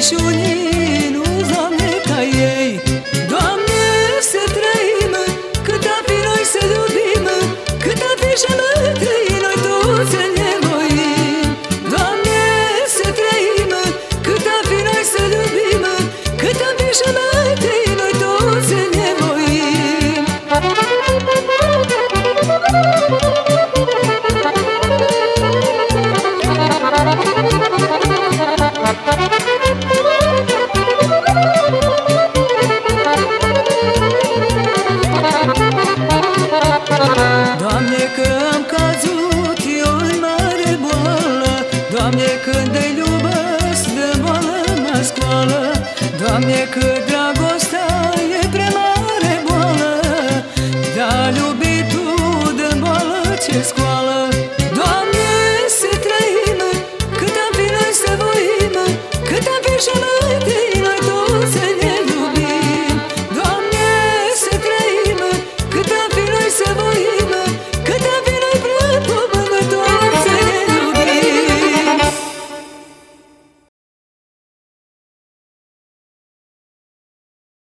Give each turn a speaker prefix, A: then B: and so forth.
A: și unii nu, Doamne, ca ei. Doamne, să trăim, cât a fi noi să iubim, cât a fi și mătăi, noi toți să ne voim. Doamne, să trăim, cât a fi noi să iubim, cât a fi și mătăi, noi toți să ne voim. Doamne, că am căzut eu în mare boală, Doamne, când îi iubesc de boală mă scoală. Doamne, cât drag